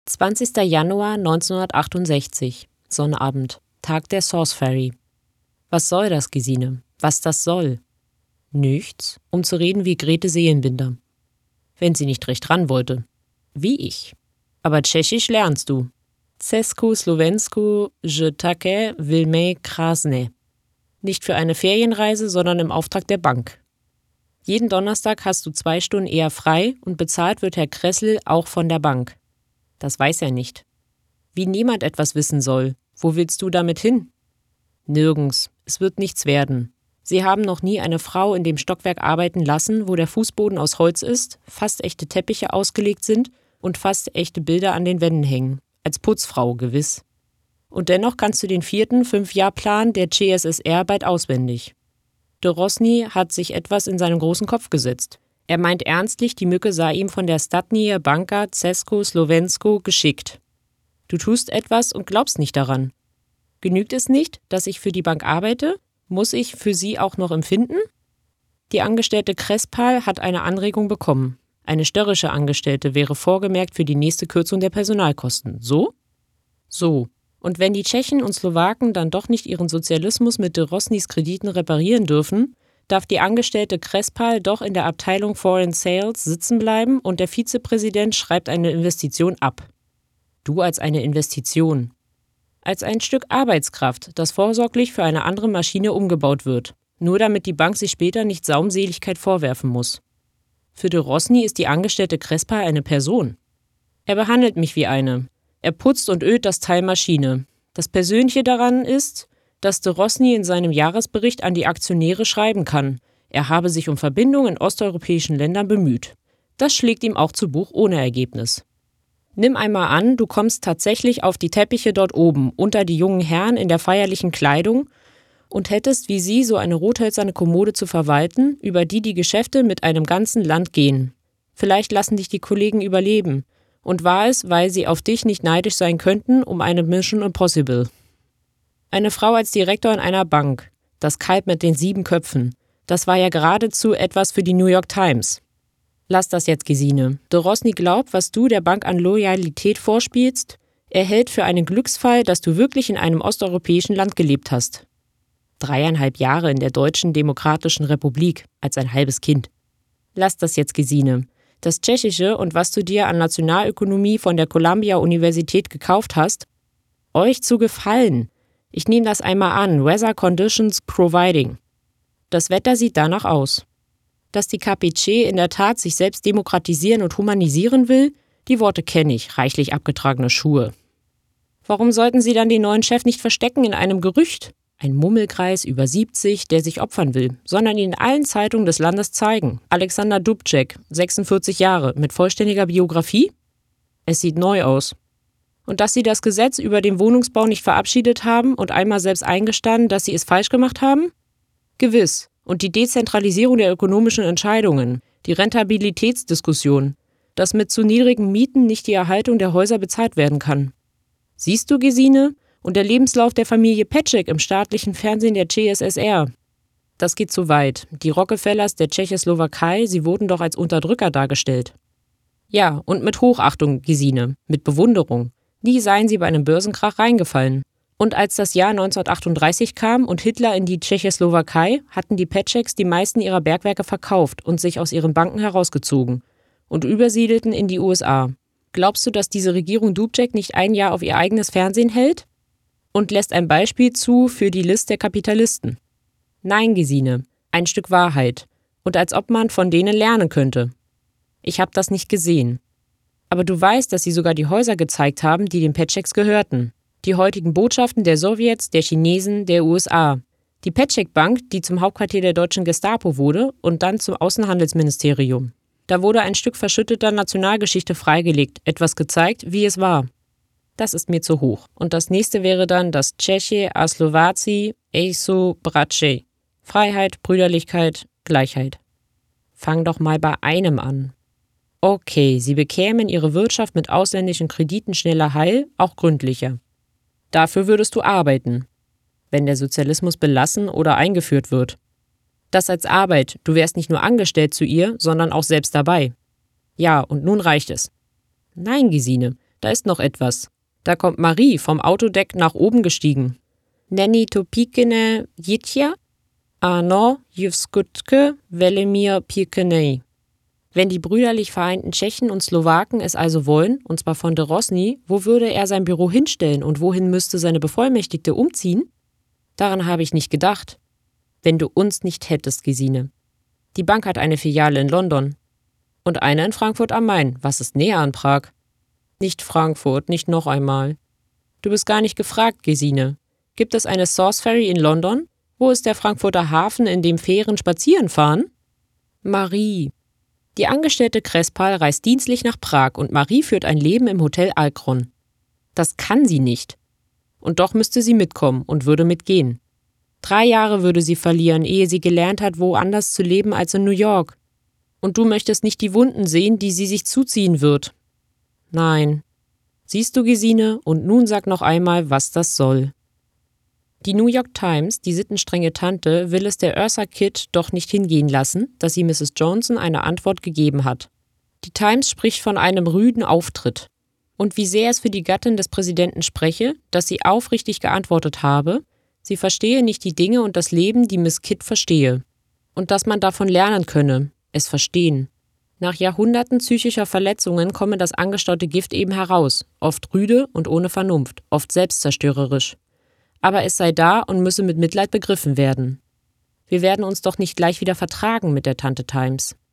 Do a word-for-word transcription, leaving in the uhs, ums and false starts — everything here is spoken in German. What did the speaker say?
zwanzigster Januar neunzehnhundertachtundsechzig, Sonnabend, Tag der Sauce Fairy. Was soll das, Gesine? Was das soll? Nichts, um zu reden wie Grete Seelenbinder. Wenn sie nicht recht ran wollte. Wie ich. Aber Tschechisch lernst du. Cesku, Slovensku, je také velmi krásné. Nicht für eine Ferienreise, sondern im Auftrag der Bank. Jeden Donnerstag hast du zwei Stunden eher frei und bezahlt wird Herr Kressel auch von der Bank. Das weiß er nicht. Wie niemand etwas wissen soll. Wo willst du damit hin? Nirgends. Es wird nichts werden. Sie haben noch nie eine Frau in dem Stockwerk arbeiten lassen, wo der Fußboden aus Holz ist, fast echte Teppiche ausgelegt sind und fast echte Bilder an den Wänden hängen. Als Putzfrau, gewiss. Und dennoch kannst du den vierten Fünfjahrplan der C S S R bald auswendig. De Rosny hat sich etwas in seinen großen Kopf gesetzt. Er meint ernstlich, die Mücke sei ihm von der Státní banka Česko Slovensko geschickt. Du tust etwas und glaubst nicht daran. Genügt es nicht, dass ich für die Bank arbeite? Muss ich für sie auch noch empfinden? Die Angestellte Krespal hat eine Anregung bekommen. Eine störrische Angestellte wäre vorgemerkt für die nächste Kürzung der Personalkosten. So? So. Und wenn die Tschechen und Slowaken dann doch nicht ihren Sozialismus mit de Rosnys Krediten reparieren dürfen, darf die Angestellte Krespal doch in der Abteilung Foreign Sales sitzen bleiben und der Vizepräsident schreibt eine Investition ab. Du als eine Investition. Als ein Stück Arbeitskraft, das vorsorglich für eine andere Maschine umgebaut wird, nur damit die Bank sich später nicht Saumseligkeit vorwerfen muss. Für de Rosny ist die Angestellte Krespal eine Person. Er behandelt mich wie eine. Er putzt und ölt das Teil Maschine. Das Persönliche daran ist, dass de Rosny in seinem Jahresbericht an die Aktionäre schreiben kann, er habe sich um Verbindungen in osteuropäischen Ländern bemüht. Das schlägt ihm auch zu Buch ohne Ergebnis. Nimm einmal an, du kommst tatsächlich auf die Teppiche dort oben, unter die jungen Herren in der feierlichen Kleidung und hättest wie sie so eine rothölzerne Kommode zu verwalten, über die die Geschäfte mit einem ganzen Land gehen. Vielleicht lassen dich die Kollegen überleben. Und war es, weil sie auf dich nicht neidisch sein könnten, um eine Mission Impossible. Eine Frau als Direktor in einer Bank. Das Kalb mit den sieben Köpfen. Das war ja geradezu etwas für die New York Times. Lass das jetzt, Gesine. De Rosny glaubt, was du der Bank an Loyalität vorspielst. Er hält für einen Glücksfall, dass du wirklich in einem osteuropäischen Land gelebt hast. Dreieinhalb Jahre in der Deutschen Demokratischen Republik, als ein halbes Kind. Lass das jetzt, Gesine. Das Tschechische und was du dir an Nationalökonomie von der Columbia-Universität gekauft hast, euch zu gefallen. Ich nehme das einmal an, Weather Conditions Providing. Das Wetter sieht danach aus. Dass die K P C in der Tat sich selbst demokratisieren und humanisieren will, die Worte kenne ich, reichlich abgetragene Schuhe. Warum sollten sie dann den neuen Chef nicht verstecken in einem Gerücht? Ein Mummelkreis über siebzig, der sich opfern will, sondern ihn in allen Zeitungen des Landes zeigen. Alexander Dubček, sechsundvierzig Jahre, mit vollständiger Biografie? Es sieht neu aus. Und dass sie das Gesetz über den Wohnungsbau nicht verabschiedet haben und einmal selbst eingestanden, dass sie es falsch gemacht haben? Gewiss. Und die Dezentralisierung der ökonomischen Entscheidungen, die Rentabilitätsdiskussion, dass mit zu niedrigen Mieten nicht die Erhaltung der Häuser bezahlt werden kann. Siehst du, Gesine? Und der Lebenslauf der Familie Petschek im staatlichen Fernsehen der C S S R. Das geht zu weit. Die Rockefellers der Tschechoslowakei, sie wurden doch als Unterdrücker dargestellt. Ja, und mit Hochachtung, Gesine, mit Bewunderung. Nie seien sie bei einem Börsenkrach reingefallen. Und als das Jahr neunzehnhundertachtunddreißig kam und Hitler in die Tschechoslowakei, hatten die Petscheks die meisten ihrer Bergwerke verkauft und sich aus ihren Banken herausgezogen und übersiedelten in die U S A. Glaubst du, dass diese Regierung Dubček nicht ein Jahr auf ihr eigenes Fernsehen hält? Und lässt ein Beispiel zu für die List der Kapitalisten. Nein, Gesine, ein Stück Wahrheit. Und als ob man von denen lernen könnte. Ich habe das nicht gesehen. Aber du weißt, dass sie sogar die Häuser gezeigt haben, die den Petscheks gehörten. Die heutigen Botschaften der Sowjets, der Chinesen, der U S A. Die Petschek Bank, die zum Hauptquartier der deutschen Gestapo wurde und dann zum Außenhandelsministerium. Da wurde ein Stück verschütteter Nationalgeschichte freigelegt, etwas gezeigt, wie es war. Das ist mir zu hoch. Und das nächste wäre dann das Tscheche a Slováci Ejsou Bratři. Freiheit, Brüderlichkeit, Gleichheit. Fang doch mal bei einem an. Okay, sie bekämen ihre Wirtschaft mit ausländischen Krediten schneller heil, auch gründlicher. Dafür würdest du arbeiten, wenn der Sozialismus belassen oder eingeführt wird. Das als Arbeit, du wärst nicht nur angestellt zu ihr, sondern auch selbst dabei. Ja, und nun reicht es. Nein, Gesine. Da ist noch etwas. Da kommt Marie vom Autodeck nach oben gestiegen. Nenni to pikene jitja? Ano jivskutke velemir pikenei. Wenn die brüderlich vereinten Tschechen und Slowaken es also wollen, und zwar von de Rosny, wo würde er sein Büro hinstellen und wohin müsste seine Bevollmächtigte umziehen? Daran habe ich nicht gedacht. Wenn du uns nicht hättest, Gesine. Die Bank hat eine Filiale in London. Und eine in Frankfurt am Main. Was ist näher an Prag? Nicht Frankfurt, nicht noch einmal. Du bist gar nicht gefragt, Gesine. Gibt es eine South Ferry in London? Wo ist der Frankfurter Hafen, in dem Fähren spazieren fahren? Marie. Die Angestellte Crespal reist dienstlich nach Prag und Marie führt ein Leben im Hotel Alcron. Das kann sie nicht. Und doch müsste sie mitkommen und würde mitgehen. Drei Jahre würde sie verlieren, ehe sie gelernt hat, woanders zu leben als in New York. Und du möchtest nicht die Wunden sehen, die sie sich zuziehen wird. Nein. Siehst du, Gesine, und nun sag noch einmal, was das soll. Die New York Times, die sittenstrenge Tante, will es der Eartha Kitt doch nicht hingehen lassen, dass sie Misses Johnson eine Antwort gegeben hat. Die Times spricht von einem rüden Auftritt. Und wie sehr es für die Gattin des Präsidenten spreche, dass sie aufrichtig geantwortet habe, sie verstehe nicht die Dinge und das Leben, die Miss Kitt verstehe. Und dass man davon lernen könne, es verstehen. Nach Jahrhunderten psychischer Verletzungen komme das angestaute Gift eben heraus, oft rüde und ohne Vernunft, oft selbstzerstörerisch. Aber es sei da und müsse mit Mitleid begriffen werden. Wir werden uns doch nicht gleich wieder vertragen mit der Tante Times.